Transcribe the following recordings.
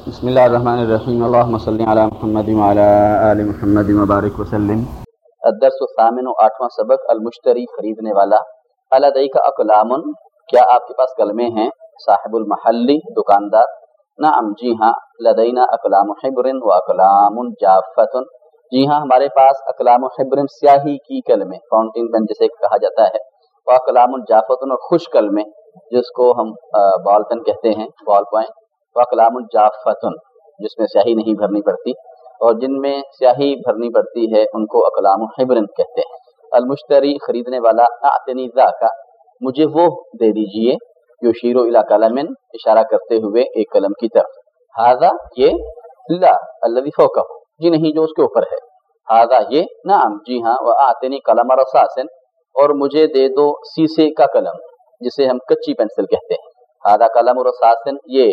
بسم اللہ الرحمن الرحیم اللہم صلی علی محمد وعلی آل محمد وبارک وسلم۔ الدرس الثامن، 8واں سبق، المشتری خریدنے والا۔ لدیک اقلام، کیا آپ کے پاس قلمیں ہیں؟ صاحب المحلی، دکاندار، نعم جی ہاں، لدینا اقلام حبر و اقلام جافۃ، جی ہاں ہمارے پاس اقلام حبر سیاہی کی قلمیں، فاؤنٹین پین جسے کہا جاتا ہے، و اقلام جافۃ اور خشک قلمیں جس کو ہم بال پین کہتے ہیں، بال پوائنٹ، اقلام جافۃ جس میں سیاہی نہیں بھرنی پڑتی، اور جن میں سیاہی بھرنی پڑتی ہے ان کو اقلام حبر کہتے ہیں۔ المشتری خریدنے والا، اعطنی ذاک، مجھے وہ دے دیجئے، یشیر الی قلم، اشارہ کرتے ہوئے ایک قلم کی طرف، ھذا یہ، لا الذی فوقہ، جی نہیں جو اس کے اوپر ہے، ھذا یہ، نعم جی ہاں، واعطنی قلم رصاص، اور مجھے دے دو سیسے کا قلم جسے ہم کچی پینسل کہتے ہیں، ھذا قلم رصاص، یہ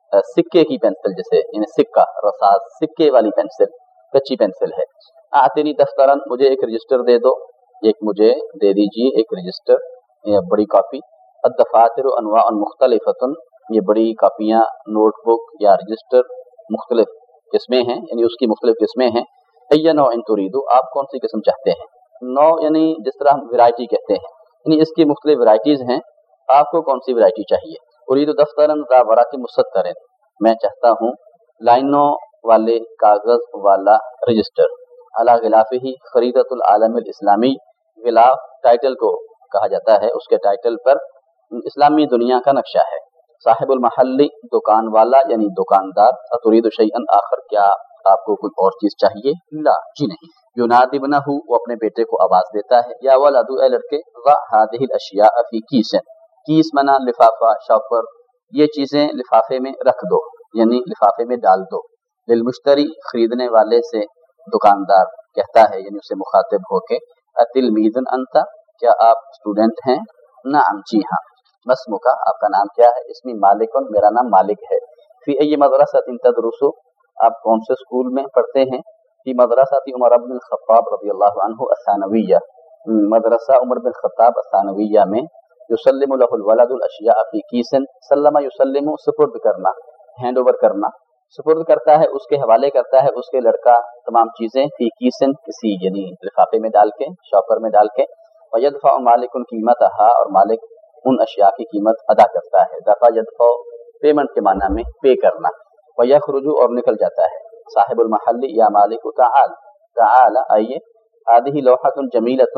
سکے کی پینسل جسے یعنی سکہ، رصاص سکے والی پینسل، کچی پینسل ہے۔ اعطنی دفترا، مجھے ایک رجسٹر دے دو، ایک مجھے دے دیجئے ایک رجسٹر یا بڑی کاپی۔ الدفاتر انواع مختلفۃ، یہ بڑی کاپیاں، نوٹ بک یا رجسٹر مختلف قسمیں ہیں، یعنی اس کی مختلف قسمیں ہیں۔ ای نوع تريد، آپ کون سی قسم چاہتے ہیں؟ نوع یعنی جس طرح ہم ورائٹی کہتے ہیں، یعنی اس کی مختلف ورائٹیز ہیں، آپ کو کون سی ورائٹی چاہیے؟ اريد دفترا ذا ورق مسطر، میں چاہتا ہوں لائنوں والے کاغذ والا رجسٹر۔ علی غلافہ خریدۃ العالم الاسلامی، غلاف ٹائٹل کو کہا جاتا ہے، اس کے ٹائٹل پر اسلامی دنیا کا نقشہ ہے۔ صاحب المحلی، دکان والا یعنی دکاندار، اتريد شیئا آخر، کیا آپ کو کوئی اور چیز چاہیے؟ لا جی نہیں۔ ینادی ابنہ، وہ اپنے بیٹے کو آواز دیتا ہے، یا ولد، اے لڑکے، ضع هذه الاشیاء فی کیس، کیس منا لفافہ، شاپر، یہ چیزیں لفافے میں رکھ دو یعنی لفافے میں ڈال دو۔ للمشتری، خریدنے والے سے دکاندار کہتا ہے یعنی اسے مخاطب ہو کے، اتلمیذ انت، کیا آپ اسٹوڈنٹ ہیں؟ نعم جی ہاں۔ مسمک، آپ کا نام کیا ہے؟ اسمی مالک، میرا نام مالک ہے۔ فی ای مدرسۃ تدرس، آپ کون سے اسکول میں پڑھتے ہیں؟ فی مدرسۃ عمر بن الخطاب رضی اللہ عنہ الثانویہ، مدرسہ عمر بن الخطاب الثانویہ میں۔ یسلم له الولد الاشیاء فی کیس، سلم یسلم، سپرد کرنا، ہینڈ اوور کرنا، سپرد کرتا ہے، اس کے حوالے کرتا ہے اس کے لڑکا تمام چیزیں، فی کیسن، کسی یعنی لفافے میں ڈال کے، شاپر میں ڈال کے، ویدفع مالک قیمتھا، اور مالک ان اشیاء کی قیمت ادا کرتا ہے۔ دفع یدفع پیمنٹ کے معنی میں پے کرنا۔ ویخرج، اور نکل جاتا ہے۔ صاحب المحلی، یا مالک تعال، تعال آئیے، هذه لوحۃ جمیلۃ،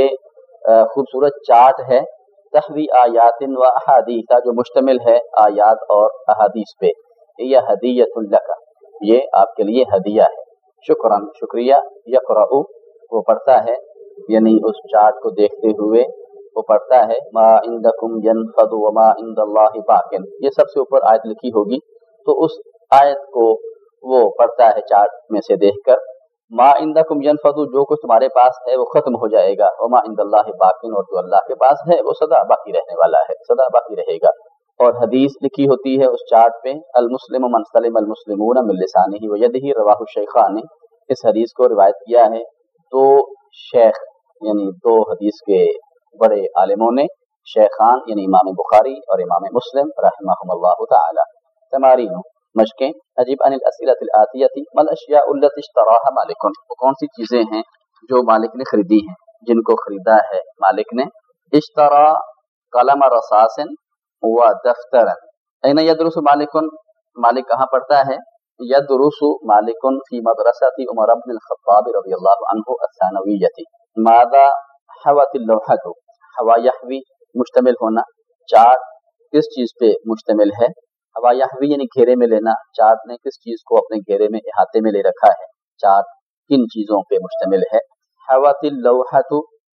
یہ خوبصورت چارٹ ہے، تحوی آیات و احادیث، جو مشتمل ہے آیات اور احادیث پہ، یہ ہدیۃ لک، یہ آپ کے لیے ہدیہ ہے۔ شکراً، شکریہ۔ یقرأ، وہ پڑھتا ہے یعنی اس چارٹ کو دیکھتے ہوئے وہ پڑھتا ہے، ما عندکم ینفد وما عند اللہ باق، یہ سب سے اوپر آیت لکھی ہوگی تو اس آیت کو وہ پڑھتا ہے چارٹ میں سے دیکھ کر، ما عندکم ینفد، جو کچھ تمہارے پاس ہے وہ ختم ہو جائے گا، وما عند اللہ باق، اور جو اللہ کے پاس ہے وہ سدا باقی رہنے والا ہے، سدا باقی رہے گا۔ اور حدیث لکھی ہوتی ہے اس چارٹ پہ، المسلم من سلم المسلمون من لسانہ ویدہ، رواہ الشیخان، اس حدیث کو روایت کیا ہے دو شیخ یعنی دو حدیث کے بڑے عالموں نے، شیخان یعنی امام بخاری اور امام مسلم رحمہم اللہ تعالی۔ تمارین، مشقیں، اجب عن الاسئلۃ الآتیۃ، ما الاشیاء التي اشتراها مالک، وہ کون سی چیزیں ہیں جو مالک نے خریدی ہیں، جن کو خریدا ہے مالک نے؟ اشترا قلم رصاص و دفتر، این یدرس مالک، مالک کہاں پڑھتا ہے؟ یدرس مالک فی مدرسۃ عمر بن الخطاب رضی اللہ عنہ الثانویہ۔ ماذا حوت اللوحۃ، حوا یحوی، مشتمل ہونا، چارٹ کس چیز پہ مشتمل ہے؟ حوا یحوی یعنی گھیرے میں لینا، چارٹ نے کس چیز کو اپنے گھیرے میں احاطے میں لے رکھا ہے، چارٹ کن چیزوں پہ مشتمل ہے؟ حوت اللوحۃ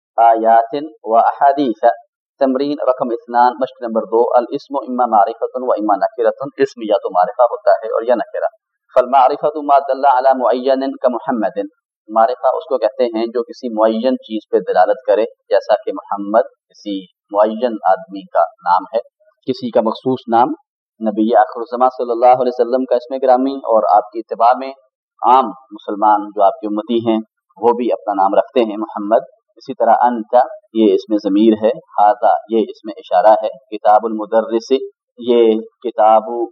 آیات و احادیث۔ تمرین رقم 2، مشق نمبر 2، الاسم اما معرفۃ و اما نکرۃ، اسم یا تو معرفہ ہوتا ہے اور یا نکرہ۔ فالمعرفۃ ما دل علی معین کمحمد، معرفہ اس کو کہتے ہیں جو کسی معین چیز پہ دلالت کرے، جیسا کہ محمد کسی معین آدمی کا نام ہے، کسی کا مخصوص نام۔ نبی آخر الزماں صلی اللہ علیہ وسلم کا اسم گرامی، اور آپ کی اتباع میں عام مسلمان جو آپ کے امتی ہیں وہ بھی اپنا نام رکھتے ہیں محمد۔ اسی طرح انت، یہ اسم ضمیر ہے، ھذا یہ اسم اشارہ ہے، کتاب المدرس، یہ کتاب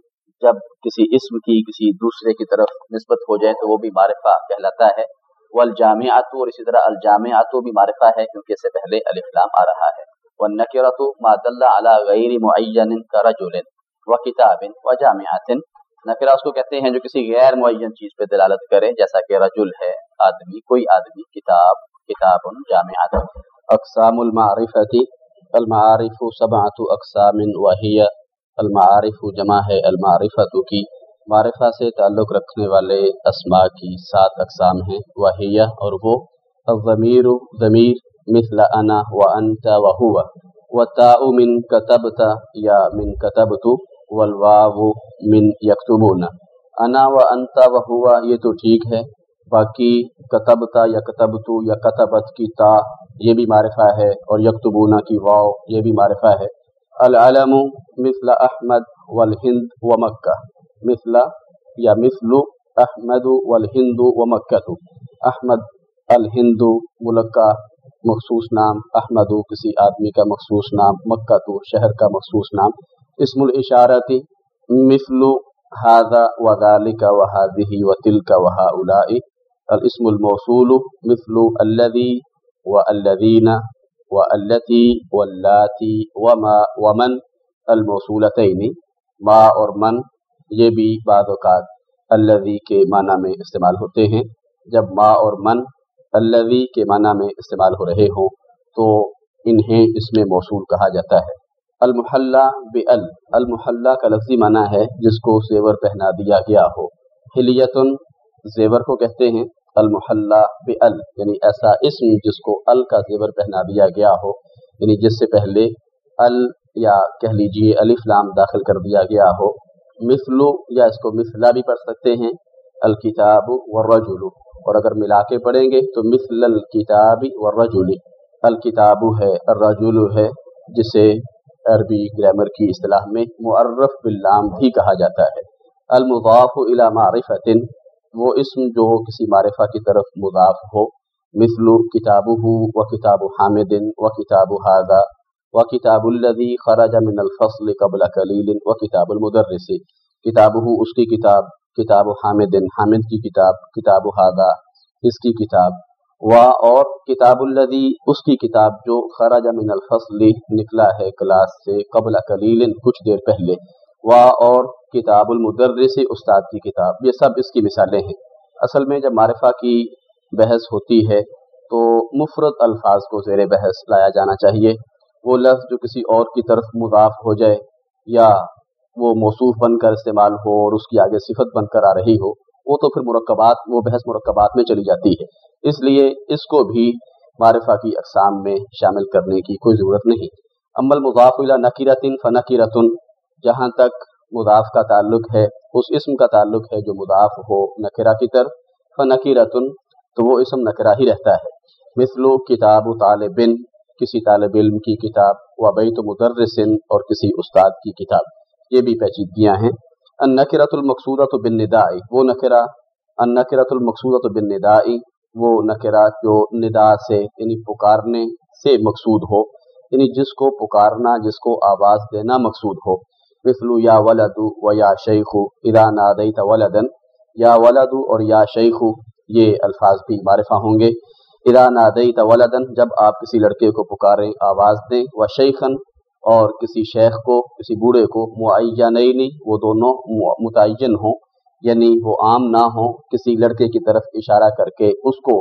जब किसी इस्म की किसी दूसरे की तरफ निस्बत हो जाए तो वो भी मारिफा कहलाता है। वल जामिअतु, और इसी तरह अल जामिअतु भी मारिफा है क्योंकि इससे पहले अलिफ लाम आ रहा है। वन नकिरतु मा दल्ला अला गैरि मुअय्यनिन का रजुलिन व किताबिन व जामिअतिन। नकिरा उसको कहते हैं जो किसी गैर मुअय्यन चीज पे दलालत करे, जैसा कि रजुल है आदमी, कोई आदमी, किताब, किताबुन, जामिअतुन। अक़सामुल मारिफती, अल मारिफु सबअतु अक़सामिन व हिय, अल मारिफु जमा है अल मारिफतु की, मारिफा से ताल्लुक़ रखने वाले अस्मा की 7 अक़साम हैं। व हिय, और वो, अज़्ज़मीरु ज़मीर, मिस्ल अना व अंता व हुवा, व ताउ मिन कतबता या मिन कतबतु, वल वावु मिन यक्तुबूना। अना व अंता व हुवा ये तो ठीक है, बाकी कतबता या कतबतु या कतबत की ता ये भी मारिफा है, और यक्तुबूना की वाव ये भी मारिफा है। अल अलमु मिस्ल अहमद वल हिंद व मक्का, मिस्ल या मिस्लु अहमदु वल हिंदु व मक्कतु। अहमद, अल हिंदु मुलक्का मखसूस नाम, अहमदु किसी आदमी का मखसूस नाम, मक्कतु शहर का मखसूस नाम। इस्मुल इशारती मिस्लु हाज़ा व ज़ालिका व हाज़िही व तिल्का व हाउलाई। अल इस्मुल मौसूलु मिस्लु अल्लज़ी व अल्लज़ीना व अल्लती वल्लाती व मा व मन। अल मौसूलतैनी, मा और मन ये भी बाद औक़ात अल्लज़ी के माना में इस्तेमाल होते हैं। जब मा और मन अल्लज़ी के माना में इस्तेमाल हो रहे हों तो इन्हें इसमें मौसूल कहा जाता है। अल मुहल्ला बिअल, अल मुहल्ला का लफ्ज़ी माना है जिसको ज़ेवर पहना दिया गया हो। हिलियतुन ज़ेवर को कहते हैं। अल मुहल्ला बिअल यानी ऐसा इस्म जिसको अल का ज़ेवर पहना दिया गया हो, यानी जिससे पहले अल या कह लीजिए अलिफ लाम दाखिल कर दिया गया हो। मिस्लु या इसको मिसला भी पढ़ सकते हैं। अल किताबु व रजुलु, और अगर मिला के पढ़ेंगे तो मिसलल किताबी व रजुली। अल किताबु है, अल रजुलु है, जिसे अरबी ग्रामर की इस्तिलाह में मुअर्रफ बिल्लाम भी कहा जाता है। अल मुज़ाफ़ु इला मारिफतिन, वो इस्म जो किसी मारिफा की तरफ मुज़ाफ हो। मिस्लु किताबुहु व किताबु हामिदिन व किताबु हाज़ा व किताबुल्लज़ी खरज मिनल फ़स्ल क़ब्ल कलीलिन व किताबुल मुदर्रिसी। किताबुहु उसकी किताब, किताबु हामिदिन हामिद की किताब, किताबु हाज़ा इसकी किताब, व और किताबुल्लज़ी उसकी किताब जो खरज मिनल फ़स्ल निकला है क्लास से, क़ब्ल कलीलिन कुछ देर पहले, व और किताबुल मुदर्रिसी उस्ताद की किताब। ये सब इसकी मिसालें हैं। असल में जब मारिफा की बहस होती है तो मुफ़रद अल्फाज को ज़ेर बहस लाया जाना चाहिए। वो लफ्ज़ जो किसी और की तरफ मुज़ाफ हो जाए या वो मौसूफ बनकर इस्तेमाल हो और उसकी आगे सिफत बनकर आ रही हो, वो तो फिर मुरक्कबात, वो बहस मुरक्कबात में चली जाती है। इसलिए इसको भी मारिफा की अक़साम में शामिल करने की कोई ज़रूरत नहीं। अम्मल मुज़ाफ़ इला नकीरतिन फ़नकीरतुन, जहाँ तक मुज़ाफ़ का ताल्लुक है, उस इस्म का ताल्लुक है जो मुज़ाफ़ हो नकिरा की तरफ, फ़नकीरतुन तो वो इस्म नकिरा ही रहता है। मिस्लु किताबु तालिबिन, किसी तालिब इल्म की किताब, व बैतु मुदर्रिसिन और किसी उस्ताद की किताब। ये भी पेचीदगियाँ हैं। अन्नकिरतुल मक़सूदतु बिन्निदाई, वो नकिरा, अन्नकिरतुल मक़सूदतु बिन्निदाई वो नकिरा जो निदा से यानी पुकारने से मकसूद हो, यानी जिसको पुकारना, जिसको आवाज़ देना मकसूद हो। मिस्लु या वलदु व या शैखु इदा नादैत वलदन, या वलदु और या शैखु ये अल्फाज भी मारिफा होंगे। इदा नादैत वलदन जब आप किसी लड़के को पुकारें, आवाज़ दें, व शैखन और किसी शेख को, किसी बूढ़े को, मुअय्यनैनी वो दोनों मुतय्यन हों, यानी वो आम ना हो, किसी लड़के की तरफ इशारा करके उसको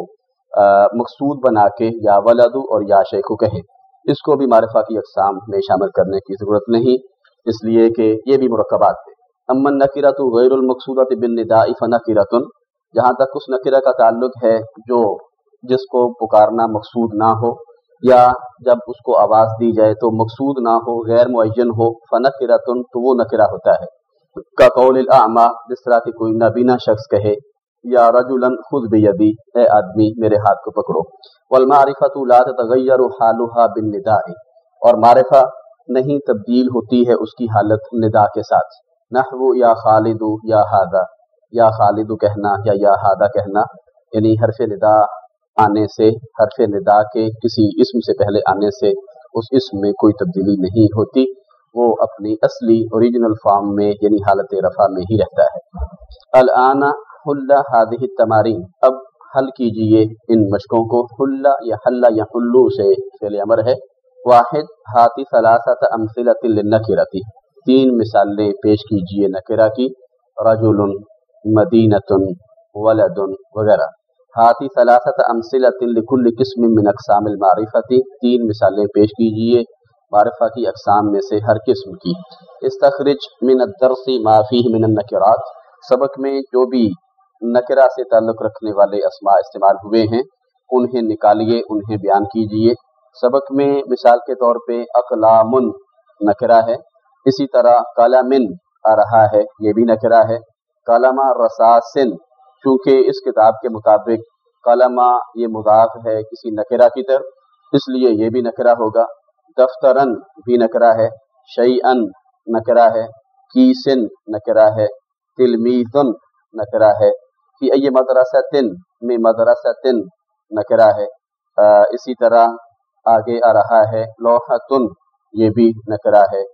मकसूद बना के या वलदु और या शैखु कहे। इसको भी मारिफा की अक़साम में शामिल करने की ज़रूरत नहीं, इसलिए कि ये भी मुरक्कबात है। अम्मन नकिरतु गैरुल मक़सूदति बिन्निदाई फ़नकिरतुन, जहाँ तक उस नकिरा का ताल्लुक है जो जिसको पुकारना मकसूद ना हो या जब उसको आवाज़ दी जाए तो मकसूद ना हो, गैर मुअय्यन हो, फ़नकिरतुन तो वो नकिरा होता है। का कौलिल आमा, जिस तरह की कोई नाबीना शख्स कहे, या रजुलन खुद बियदी, ए आदमी मेरे हाथ को पकड़ो। वल मारिफतु ला ततगय्यरु हालुहा बिन्निदाई, और मारिफा नहीं तब्दील होती है उसकी हालत निदा के साथ। नहवु या खालिदु या हादा, या खालिदु कहना या हादा कहना, यानी हरफ निदा आने से, हरफ निदा के किसी इस्म से पहले आने से उस इस्म में कोई तब्दीली नहीं होती। وہ اپنی اصلی اوریجنل فارم میں یعنی حالت رفع میں ہی رہتا ہے۔ الآن حل هذه التمارین، اب حل کیجئے ان مشقوں کو۔ حل یا حل یا حلو سے فعل امر ہے۔ واحد، ہاتی ثلاثۃ امثلۃ للنکرۃ، تین مثالیں پیش کیجئے نکرہ کی، رجل، مدینۃ، ولد وغیرہ۔ ہاتی ثلاثۃ امثلۃ لکل قسم من اقسام المعرفۃ، تین مثالیں پیش کیجئے معرفہ کی اقسام میں سے ہر قسم کی۔ استخرج من الدرس ما فیہ من النکرات، سبق میں جو بھی نکرہ سے تعلق رکھنے والے اسماء استعمال ہوئے ہیں انہیں نکالیے، انہیں بیان کیجئے۔ سبق میں مثال کے طور پہ اقلام نکرہ ہے، اسی طرح قلم آ رہا ہے، یہ بھی نکرہ ہے۔ قلم رصاصن، چونکہ اس کتاب کے مطابق قلم یہ مضاف ہے کسی نکرہ کی طرف، اس لیے یہ بھی نکرہ ہوگا۔ دفترن بھی نکرہ ہے، شیئن نکرہ ہے، کیسن نکرہ ہے، تلمیذن نکرہ ہے، فی ای مدرستن میں مدرستن نکرہ ہے۔ اسی طرح آگے آ رہا ہے لوحتن، یہ بھی نکرہ ہے۔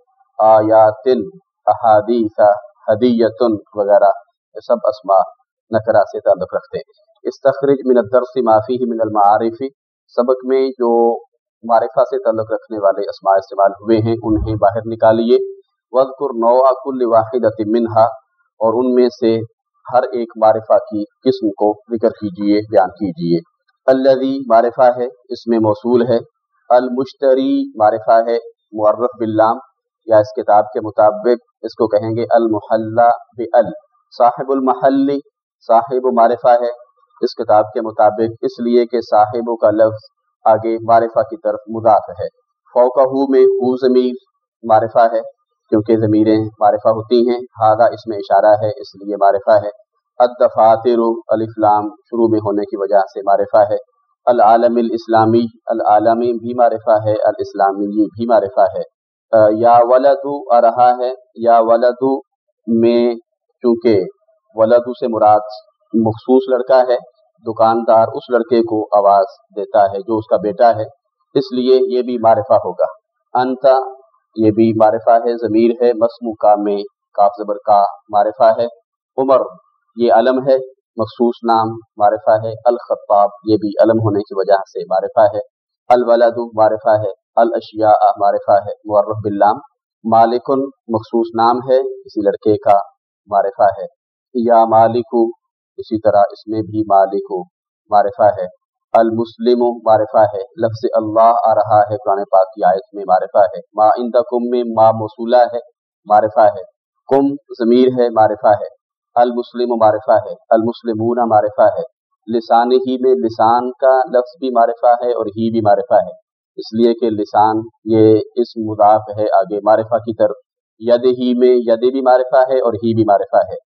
آیاتن، احادیث، ہدیتن وغیرہ، یہ سب اسماء نکرہ سے تعلق رکھتے ہیں۔ استخرج من الدرس ما فیہ من المعارف، سبق میں جو معرفہ سے تعلق رکھنے والے اسماء استعمال ہوئے ہیں انہیں باہر نکالیے۔ واذکر نوع کل واحدۃ منہا، اور ان میں سے ہر ایک معرفہ کی قسم کو ذکر کیجئے، بیان کیجئے۔ الذی معرفہ ہے، اس میں موصول ہے۔ المشتری معرفہ ہے، معرف باللام، یا اس کتاب کے مطابق اس کو کہیں گے المحلى بال۔ صاحب المحل صاحب معرفہ ہے اس کتاب کے مطابق، اس لیے کہ صاحب کا لفظ آگے معرفہ کی طرف مضاف ہے۔ فوقہ میں ہو ضمیر معرفہ ہے کیونکہ ضمیریں معرفہ ہوتی ہیں، ہذا اس میں اشارہ ہے اس لیے معرفہ ہے۔ الدفاتر الف لام شروع میں ہونے کی وجہ سے معرفہ ہے۔ العالم الاسلامی، العالمی بھی معرفہ ہے، الاسلامی بھی معرفہ ہے۔ یا ولد آ رہا ہے، یا ولد میں چونکہ ولد سے مراد مخصوص لڑکا ہے، دکاندار اس لڑکے کو آواز دیتا ہے جو اس کا بیٹا ہے، اس لیے یہ بھی معرفہ ہوگا۔ انت یہ بھی معرفہ ہے، ضمیر ہے، مسموکا میں کاف زبر کا معرفہ ہے۔ عمر یہ علم ہے، مخصوص نام معرفہ ہے۔ الخطاب یہ بھی علم ہونے کی وجہ سے معرفہ ہے۔ الولد معرفہ ہے۔ الاشیاء معرفہ ہے، معرف باللام۔ مالکن مخصوص نام ہے، کسی لڑکے کا معرفہ ہے۔ یا مالکو اسی طرح اس میں بھی مالکو معرفہ ہے۔ المسلم معرفہ ہے، لفظ اللہ آ رہا ہے قرآن پاک کی آیت میں، معرفہ ہے۔ ما عندکم میں ما موصولہ ہے، معرفہ ہے۔ کم ضمیر ہے، معرفہ ہے۔ المسلم معرفہ ہے، المسلمون معرفہ ہے۔ لسان ہی میں لسان کا لفظ بھی معرفہ ہے اور ہی بھی معرفہ ہے، اس لیے کہ لسان یہ اسم مضاف ہے آگے معرفہ کی طرف۔ ید ہی میں ید بھی معرفہ ہے اور ہی بھی معرفہ ہے۔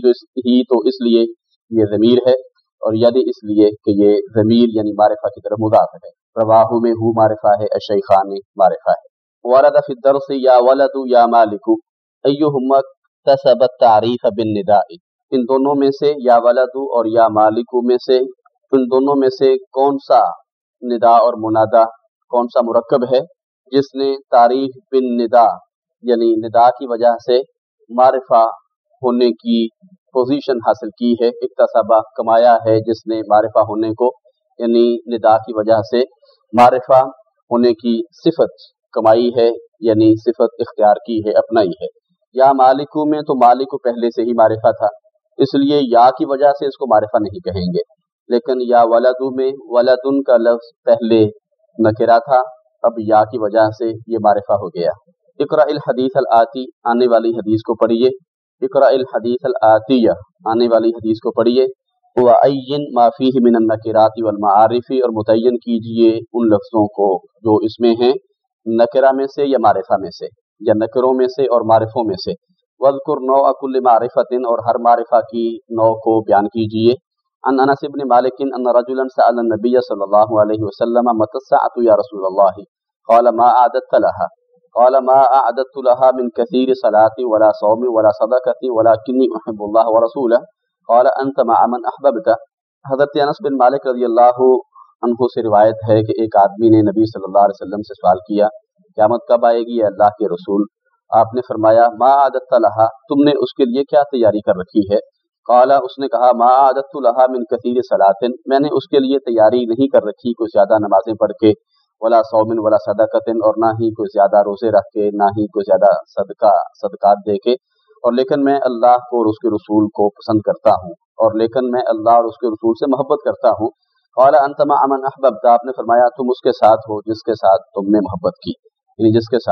ہی تو اس لیے یہ ضمیر ہے اور ید اس لیے کہ یہ ضمیر یعنی معرفہ کی طرف مضاف ہے۔ رواہ میں ہو معرفہ ہے، الشیخان معرفہ ہے۔ ورد فی الدرس یا ولد یا مالک ایہما اکتسب التعریف بالنداء، ان دونوں میں سے یا ولد اور یا مالک میں سے ان دونوں میں سے کون سا ندا اور منادا، کون سا مرکب ہے جس نے تعریف بالندا یعنی ندا کی وجہ سے معرفہ ہونے کی پوزیشن حاصل کی ہے، اکتسبہ کمایا ہے جس نے معرفہ ہونے کو، یعنی ندا کی وجہ سے معرفہ ہونے کی صفت کمائی ہے، یعنی صفت اختیار کی ہے، اپنائی ہے۔ یا مالکو میں تو مالک پہلے سے ہی معرفہ تھا، اس لیے یا کی وجہ سے اس کو معرفہ نہیں کہیں گے، لیکن یا ولدو میں ولدن کا لفظ پہلے نکرہ تھا، اب یا کی وجہ سے یہ معرفہ ہو گیا۔ اقرأ الحدیث الآتی، آنے والی حدیث کو پڑھیے۔ اقرأ الحدیث الآتیہ، آنے والی حدیث کو پڑھیے۔ وعین ما فیہ من النکرات والمعارف، اور متعین کیجئے ان لفظوں کو جو اس میں ہیں نکرہ میں سے یا معرفہ میں سے، یا نکروں میں سے اور معرفوں میں سے۔ واذکر نوع کل معرفۃ، اور ہر معرفہ کی نوع کو بیان کیجئے۔ عن انس بن مالک ان رجلا سأل النبی صلی اللہ علیہ وسلم متی الساعة یا رسول اللہ، قال ما اعددت لها، قال ما اعددت لها من كثير صلاة ولا صوم ولا صدقة ولكني احب الله ورسوله، قال انت مع من احببت۔ حضرت انس بن مالک رضی اللہ عنہ سے روایت ہے کہ ایک آدمی نے نبی صلی اللہ علیہ وسلم سے سوال کیا قیامت کب آئے گی یا اللہ کے رسول؟ آپ نے فرمایا ما عادت لہا، تم نے اس کے لیے کیا تیاری کر رکھی ہے؟ قال، اس نے کہا ما عادت لہا من کثیر صلاۃ، میں نے اس کے لیے تیاری نہیں کر رکھی کوئی زیادہ نمازیں پڑھ کے، ولا صوم ولا صدقۃ، اور نہ ہی کوئی زیادہ روزے رکھ کے، نہ ہی کوئی زیادہ صدقات دے کے، اور لیکن میں اللہ کو اور اس کے رسول کو پسند کرتا ہوں، اور لیکن میں اللہ اور اس کے رسول سے محبت کرتا ہوں۔ قال انت مع من احببت، آپ نے فرمایا تم اس کے ساتھ ہو جس کے ساتھ تم نے محبت کی، یعنی جس کے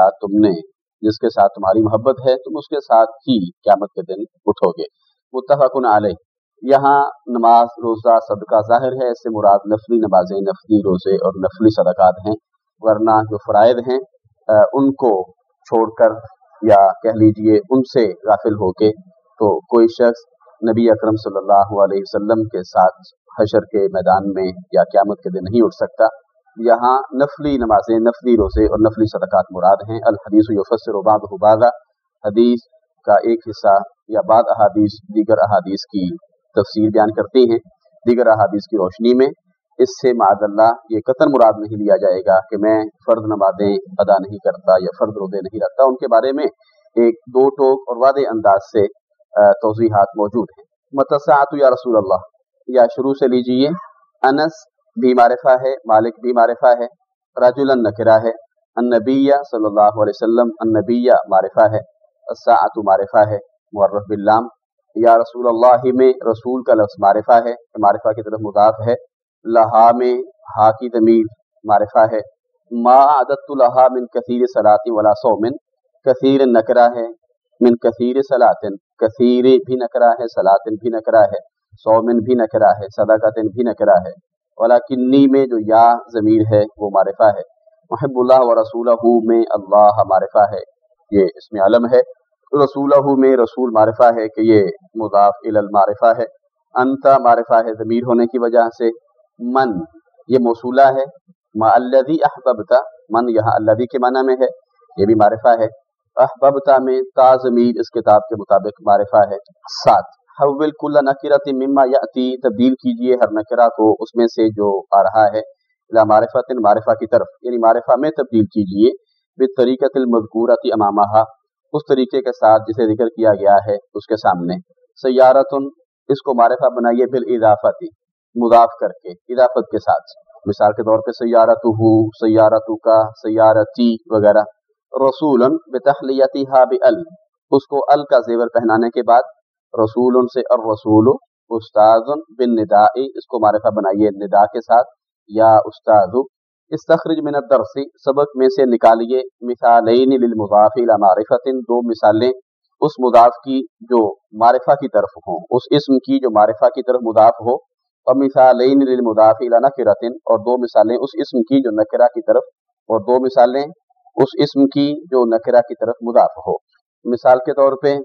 ساتھ تمہاری محبت ہے تم اس کے ساتھ ہی قیامت کے دن اٹھو گے۔ متفق علیہ۔ یہاں نماز، روزہ، صدقہ ظاہر ہے اس سے مراد نفلی نمازیں، نفلی روزے اور نفلی صدقات ہیں، ورنہ جو فرائض ہیں ان کو چھوڑ کر یا کہہ لیجئے ان سے غافل ہو کے تو کوئی شخص نبی اکرم صلی اللہ علیہ وسلم کے ساتھ حشر کے میدان میں یا قیامت کے دن نہیں اٹھ سکتا۔ یہاں نفلی نمازیں، نفلی روزے اور نفلی صدقات مراد ہیں۔ الحدیث یفسر بعضہ بعضا، حدیث کا ایک حصہ یا بعض احادیث دیگر احادیث کی تفسیر بیان کرتی ہیں دیگر احادیث کی روشنی میں۔ اس سے معاذ اللہ یہ قطعاً مراد نہیں لیا جائے گا کہ میں فرض نمازیں ادا نہیں کرتا یا فرض روزے نہیں رکھتا، ان کے بارے میں ایک دو ٹوک اور واضح انداز سے توضیحات موجود ہیں۔ متساعت یا رسول اللہ، یا شروع سے لیجئے۔ انس بھی معرفہ ہے، مالک بھی معرفہ ہے، رجلا نکرہ ہے، النبی صلی اللہ علیہ وسلم النبی معرفہ ہے، الساعۃ معرفہ ہے معرف باللام، یا رسول اللہ میں رسول کا لفظ معرفہ ہے، معرفہ کی طرف مضاف ہے، لہا میں ہا کی ضمیر معرفہ ہے، ما عددت لہا من کثیر صلاۃ ولا صوم، کثیر نکرہ ہے، من کثیر صلاۃ، کثیر بھی نکرہ ہے، صلاۃ بھی نکرہ ہے، صومن بھی نکرہ ہے، صدقۃ بھی نکرہ ہے، ولیکنی میں جو یا ضمیر ہے وہ معرفہ ہے، محب اللہ و رسولہ میں اللہ معرفہ ہے، یہ اسم علم ہے، رسولہ میں رسول معرفہ ہے کہ یہ مضاف الی المعرفہ ہے، انت معرفہ ہے ضمیر ہونے کی وجہ سے، من یہ موصولہ ہے، ما الذی احببت، من یہاں الذی کے معنی میں ہے، یہ بھی معرفہ ہے، احببت میں تا ضمیر اس کتاب کے مطابق معرفہ ہے۔ 7 حول کل نکرۃ مما یاتی، تبدیل کیجئے ہر نکرہ کو اس میں سے جو آ رہا ہے، الی معرفۃ معرفہ کی طرف، یعنی معرفہ میں تبدیل کیجئے، بالطریقۃ المذکورۃ امامہا، اس طریقے کے ساتھ جسے ذکر کیا گیا ہے اس کے سامنے، سیارۃ اس کو معرفہ بنائیے بالاضافۃ مضاف کر کے، اضافت کے ساتھ، مثال کے طور پہ سیارتہ، سیارتک، سیارتی وغیرہ، رسول بتحلیتھا بال، اس کو ال کا زیور پہنانے کے بعد، رسول سے الرسول، استاذ بالنداء اس کو معرفہ بنائیے ندا کے ساتھ، یا استاذ، استخرج من الدرس سبق میں سے نکالیے، مثالین للمضاف الی معرفۃ دو مثالیں اس مضاف کی جو معرفہ کی طرف ہوں، اس اسم کی جو معرفہ کی طرف مضاف ہو، اور مثالین للمضاف الی نکرۃ اور دو مثالیں اس اسم کی جو نکرہ کی طرف، اور دو مثالیں اس اسم کی جو نکرہ کی طرف مضاف ہو۔ مثال کے طور پہ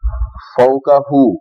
فوقہ،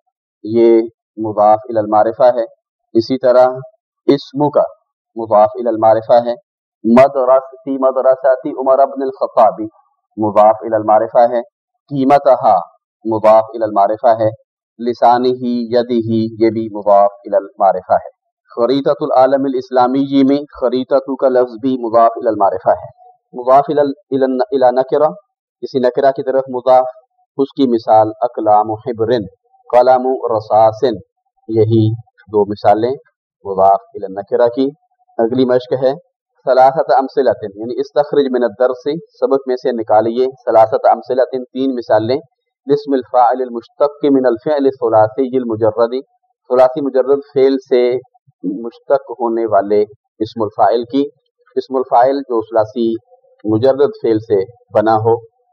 یہ مضاف الی المعرفہ ہے، اسی طرح اسم کا مضاف الی المعرفہ ہے، مدرستی مدرساتی عمر بن الخطاب مضاف الی المعرفہ ہے، قیمتہا مضاف الی المعرفہ ہے، لسانہ یدہ یہ بھی مضاف الی المعرفہ ہے۔ خریطۃ العالم الاسلامی میں خریطۃ کا لفظ بھی مضاف الی المعرفہ ہے، مضاف الی نکرہ کسی نکرہ کی طرف مضاف، اس کی مثال اقلام حبر، قلم رصاص، یہی دو مثالیں مضاف الی النکرہ کی۔ اگلی مشق ہے ثلاثۃ امثلۃ، یعنی استخرج من الدرس سبق میں سے نکالیے، ثلاثۃ امثلۃ تین مثالیں، اسم الفاعل المشتق من الفعل الثلاثی المجرد، ثلاثی مجرد فعل سے مشتق ہونے والے اسم الفاعل کی، اسم الفاعل جو ثلاثی مجرد فعل سے بنا ہو،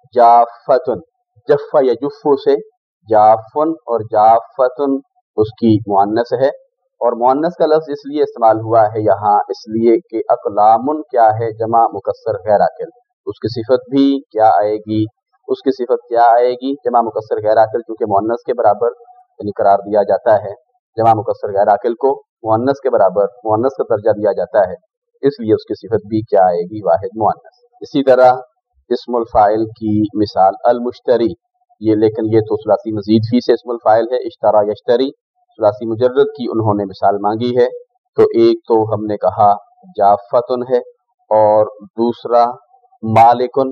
جافتن جف یجف سے جافن، اور جافتن اس کی مؤنث ہے، اور مؤنث کا لفظ اس لیے استعمال ہوا ہے یہاں اس لیے کہ اقلام کیا ہے جمع مکسر غیر عاقل، اس کی صفت بھی کیا آئے گی، اس کی صفت کیا آئے گی جمع مکسر غیر عاقل، کیونکہ مؤنث کے برابر یعنی قرار دیا جاتا ہے جمع مکسر غیر عاقل کو، مؤنث کے برابر مؤنث کا درجہ دیا جاتا ہے، اس لیے اس کی صفت بھی کیا آئے گی واحد مؤنث۔ اسی طرح اسم الفاعل کی مثال المشتری، یہ لیکن یہ تو ثلاثی مزید فی سے اسم الفاعل ہے، اشترا یشتری، ثلاثی مجرد کی انہوں نے مثال مانگی ہے، تو ایک تو ہم نے کہا جافتن ہے، اور دوسرا مالکن،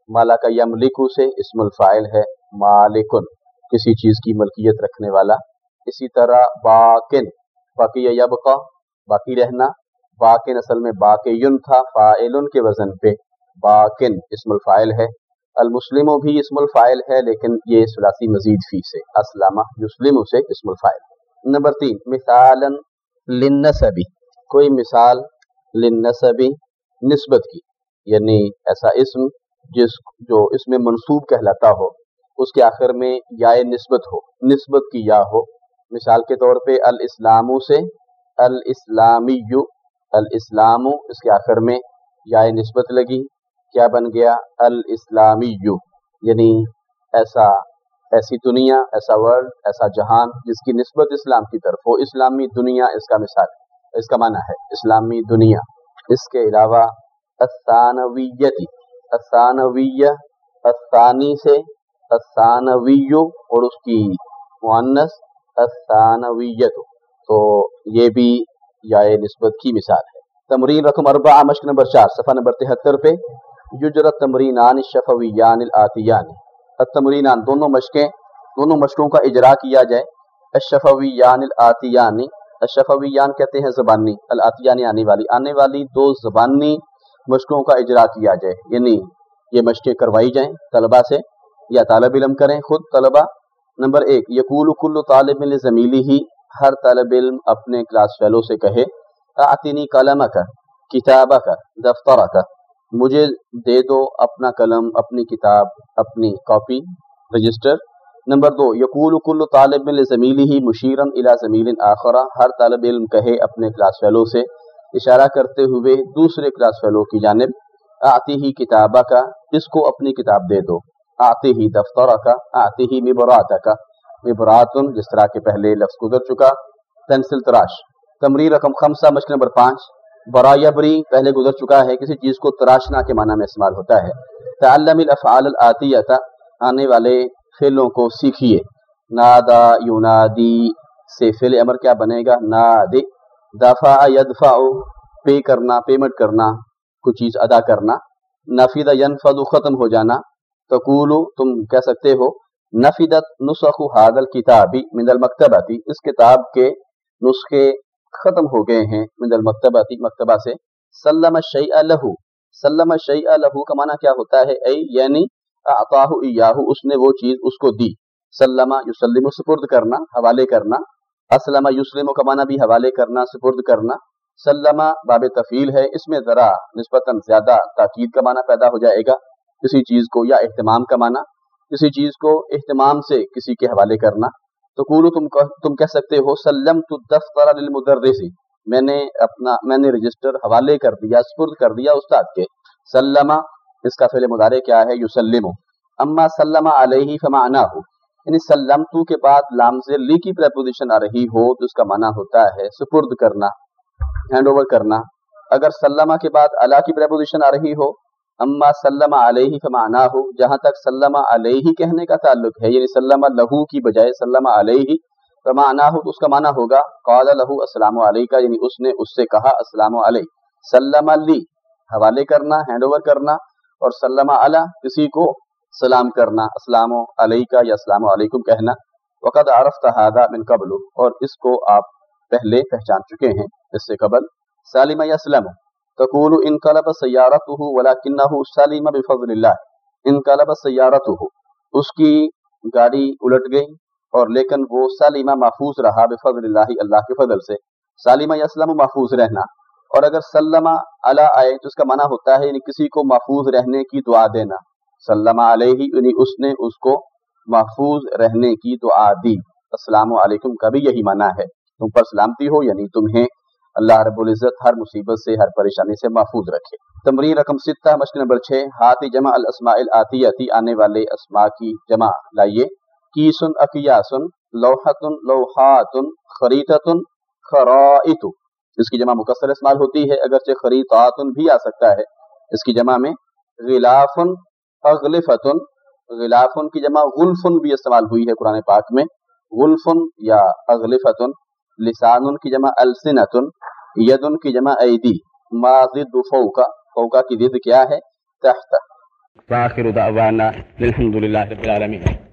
माला का यमलिकु से इस्मुल फाइल है मालिकुन, किसी चीज की मलकियत रखने वाला। इसी तरह बाकिन, बाकी यबका, बाकी रहना, बाकिन असल में बाकियुन था, फाइलुन के वजन पे बाकिन इस्मुल फाइल है। अल मुस्लिमो भी इस्मुल फाइल है, लेकिन ये सुलासी मजीद फी से, अस्लामा युस्लिमु से इस्मुल फाइल। नंबर 3 मिसालन लिन्नसबी, कोई मिसाल लिन्नसबी निस्बत की, यानी ऐसा इस्म जो इसमें मंसूब कहलाता हो, उसके आखिर में याए निस्बत हो, निस्बत की या हो। मिसाल के तौर पे अल इस्लामू से अल इस्लामियु, अल इस्लामू इसके आखिर में याए निस्बत लगी, क्या बन गया अल इस्लामियु, यानी ऐसा, ऐसी दुनिया, ऐसा वर्ल्ड, ऐसा जहान जिसकी निस्बत इस्लाम की तरफ हो, इस्लामी दुनिया इसका मिसाल, इसका माना है इस्लामी दुनिया। इसके अलावा अस्सानविय्यती, अस्सानविय्य अस्सानी से अस्सानविय्यु और उसकी मुअन्नस अस्सानविय्यतु, तो ये भी याए निस्बत की मिसाल है। तमरीन रकम 4 मश्क नंबर 4 सफ़ा नंबर 73 पे युजरत तमरीनान शफवियान आतियान, तमरीनान दोनों मशकों का इजरा किया जाए। अशफवियान आतियानी, अशफवियान कहते हैं ज़बानी, अल आतियानी आने वाली 2 ज़बानी मशकों का इजरा किया जाए, यानी ये मशकें करवाई जाएं तलबा से या तालिब इल्म करें खुद तलबा। नंबर 1 यकूलु कुल्लु तालिबिन लिज़मीलिही, हर तालिब इल्म अपने क्लास फेलो से कहे आतिनी कलमक किताबक दफ्तरक, मुझे दे दो अपना कलम, अपनी किताब, अपनी कॉपी, रजिस्टर। नंबर 2 यकूलु कुल्लु तालिबिन लिज़मीलिही मुशीरन इला ज़मीलिन आखरा, हर तालिब इल्म कहे अपने क्लास फेलो से इशारा करते हुए दूसरे क्लास फेलो की जानिब आतिही किताबक, इसको अपनी किताब दे दो। आतिही दफ्तरक, आतिही मिबरातक, मिबरातुन जिस तरह के पहले लफ्ज़ गुजर चुका। पेंसिल तराश। तमरीन रकम 5 मश्क नंबर 5 बरायबरी पहले गुजर चुका है, किसी चीज को तराशना के माना में इस्तेमाल होता है। तअल्लमिल अफ़आल अल आतियता, आने वाले फेलों को सीखिए। नादा युनादी से फेल अमर क्या बनेगा नादे। दफा यदफाउ, पे करना, पेमेंट करना, कुछ चीज अदा करना। नफिदा यनफदु, खत्म हो जाना। तकूलु, तुम कह सकते हो नफिदत नुस्खु हादल किताबी मिनल मकतबती, इस किताब के नुस्खे खत्म हो गए हैं, मिनल मकतबती मकतबा से। सल्लम शैअ लहू, सल्लम शैअ लहू का माना क्या होता है ऐ यानी अताहु इयाहु, उसने वो चीज उसको दी। सल्लमा युसल्लिमु, सुपुर्द करना, हवाले करना। असलमा युस्लिमु का माना भी हवाले करना, सुपुर्द करना। सल्लमा बाब तफील है, इसमें जरा निस्बतन ज्यादा ताकीद का माना पैदा हो जाएगा किसी चीज को, या इह्तिमाम का माना, किसी चीज को इह्तिमाम से किसी के हवाले करना। तो कूलू, तुम कह सकते हो सल्लमतु दफ्तर लिल मुदर्रिसी, मैंने रजिस्टर हवाले कर दिया, सुपुर्द कर दिया उस्ताद के। सल्लमा इसका फ़िल मुदारे क्या है युसल्लिमु। अम्मा सल्लमा अलैहि फमानाहु, यानी सल्लमतु के बाद लाम ज़ेर ली की प्रेपोजिशन आ रही हो तो उसका माना होता है सुपुर्द करना, हैंड ओवर करना। अगर सल्लमा के बाद अला की प्रेपोजिशन आ रही हो, अम्मा सल्लमा अलैहि फमानाहु, जहां तक सल्लमा अलैहि कहने का ताल्लुक है, यानी सल्लमा लहू की बजाय सल्लमा अलैहि फमानाहु, तो उसका माना होगा क़ाला लहू अस्सलामु अलैका, यानी उसने उससे कहा अस्सलामु अलैक। सल्लमा ली हवाले करना, हैंड ओवर करना, और सल्लमा अला किसी को सलाम करना, अस्सलामु अलैका या अस्सलामु अलैकुम कहना। वक़द अरफ़्त हादा मिन क़ब्लु, और इसको आप पहले पहचान चुके हैं इससे कबल। सालिम यस्लम तक़ूलु इनक़लब सय्यारतुहु वलाकिन्नहु सलिम बिफ़ज़लिल्लाह, इनक़लब सय्यारतुहु, उसकी गाड़ी उलट गई और लेकिन वो सालिमा महफूज रहा, बिफ़ज़लिल्लाह अल्लाह के फजल से। सालिम यस्लम महफूज रहना, और अगर सल्लमा अला आए तो इसका माना होता है यानी किसी को महफूज रहने की दुआ देना। सल्लमा अलैहि यानी उसने उसको महफूज रहने की दुआ दी। अस्सलामु अलैकुम का भी यही माना है, तुम पर सलामती हो, यानी तुम्हें अल्लाह रब्बुल इज्जत हर मुसीबत से, हर परेशानी से महफूज रखे। तमरीन रकम 6 मश्क नंबर 6 हाथी जमा अल अस्माइल आतियती, आने वाले अस्मा की जमा लाइए। कीसुन अकियासुन, लौहतुन लौहातुन, खरीततुन खराइतु, इसकी जमा मुकस्सर इस्तेमाल होती है, अगरचे खरीतातुन भी आ सकता है इसकी जमा में। गिलाफुन अगलिफतुन, गिलाफुन की जमा गुल्फुन भी इस्तेमाल हुई है कुरान पाक में, गुल्फुन या अगलिफतुन। लिसानुन की जमा अलसिनतुन, यदुन की जमा ऐदी। मा ज़िद्दु फौका, फौका की ज़िद क्या है तहत। وآخر دعوانا الحمد للہ رب العالمین.